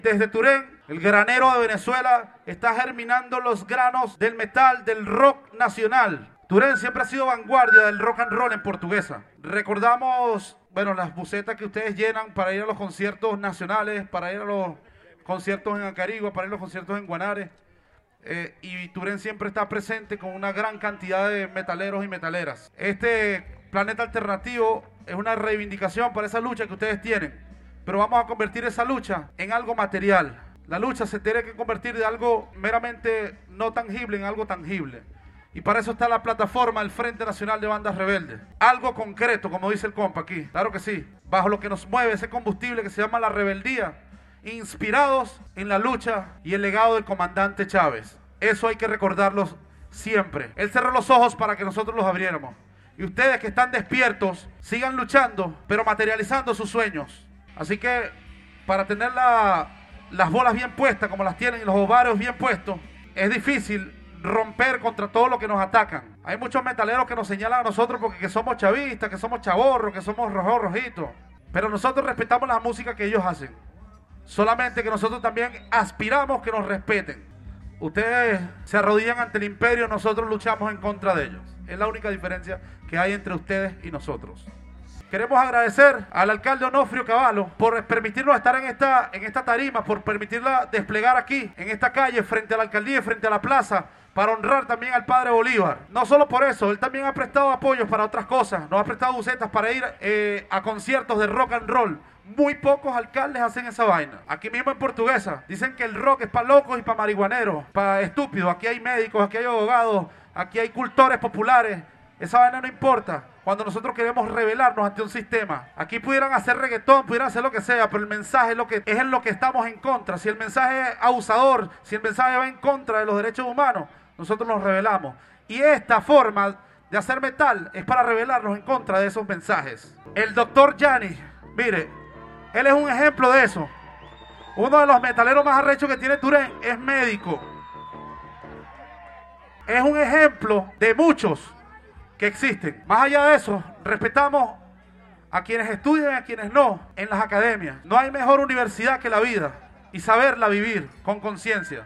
Desde Turén, el granero de Venezuela, está germinando los granos del metal, del rock nacional. Turén siempre ha sido vanguardia del rock and roll en Portuguesa. Recordamos, bueno, las bucetas que ustedes llenan para ir a los conciertos nacionales, para ir a los conciertos en Acarigua, para ir a los conciertos en Guanare. Y Turén siempre está presente con una gran cantidad de metaleros y metaleras. Este planeta alternativo es una reivindicación para esa lucha que ustedes tienen, pero vamos a convertir esa lucha en algo material. La lucha se tiene que convertir de algo meramente no tangible en algo tangible, y para eso está la plataforma del Frente Nacional de Bandas Rebeldes. Algo concreto, como dice el compa aquí, claro que sí, bajo lo que nos mueve ese combustible que se llama la rebeldía, inspirados en la lucha y el legado del comandante Chávez. Eso hay que recordarlos siempre. Él cerró los ojos para que nosotros los abriéramos. Y ustedes que están despiertos, sigan luchando, pero materializando sus sueños. Así que, para tener las bolas bien puestas, como las tienen, y los ovarios bien puestos, es difícil romper contra todo lo que nos atacan. Hay muchos metaleros que nos señalan a nosotros porque que somos chavistas, que somos chavorros, que somos rojitos. Pero nosotros respetamos la música que ellos hacen. Solamente que nosotros también aspiramos que nos respeten. Ustedes se arrodillan ante el imperio, nosotros luchamos en contra de ellos. Es la única diferencia que hay entre ustedes y nosotros. Queremos agradecer al alcalde Onofrio Cavallo por permitirnos estar en esta tarima, por permitirla desplegar aquí, en esta calle, frente a la alcaldía y frente a la plaza, para honrar también al padre Bolívar. No solo por eso, él también ha prestado apoyos para otras cosas. Nos ha prestado bucetas para ir a conciertos de rock and roll. Muy pocos alcaldes hacen esa vaina. Aquí mismo en Portuguesa dicen que el rock es para locos y para marihuaneros, para estúpidos. Aquí hay médicos, aquí hay abogados, aquí hay cultores populares. Esa vaina no importa cuando nosotros queremos rebelarnos ante un sistema. Aquí pudieran hacer reggaetón, pudieran hacer lo que sea, pero el mensaje es en lo que estamos en contra. Si el mensaje es abusador, si el mensaje va en contra de los derechos humanos, nosotros nos rebelamos. Y esta forma de hacer metal es para rebelarnos en contra de esos mensajes. El doctor Yanni, mire, él es un ejemplo de eso. Uno de los metaleros más arrechos que tiene Turén es médico. Es un ejemplo de muchos que existen. Más allá de eso, respetamos a quienes estudian y a quienes no en las academias. No hay mejor universidad que la vida y saberla vivir con conciencia.